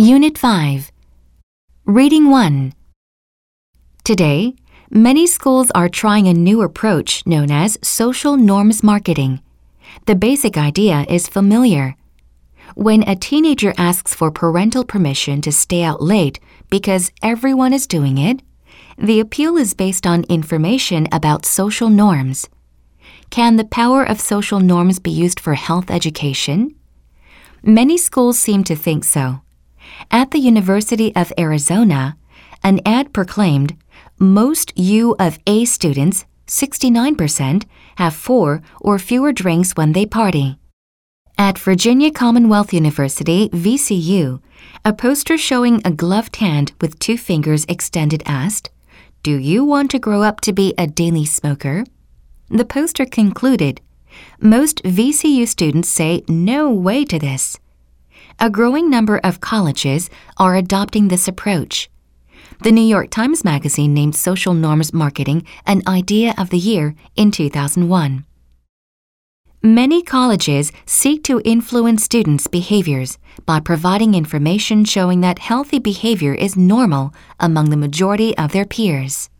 Unit 5. Reading 1. Today, many schools are trying a new approach known as social norms marketing. The basic idea is familiar. When a teenager asks for parental permission to stay out late because everyone is doing it, the appeal is based on information about social norms. Can the power of social norms be used for health education? Many schools seem to think so. At the University of Arizona, an ad proclaimed, "Most U of A students, 69%, have 4 or fewer drinks when they party." At Virginia Commonwealth University, VCU, a poster showing a gloved hand with 2 fingers extended asked, "Do you want to grow up to be a daily smoker?" The poster concluded, "Most VCU students say no way to this." A growing number of colleges are adopting this approach. The New York Times Magazine named social norms marketing an idea of the year in 2001. Many colleges seek to influence students' behaviors by providing information showing that healthy behavior is normal among the majority of their peers.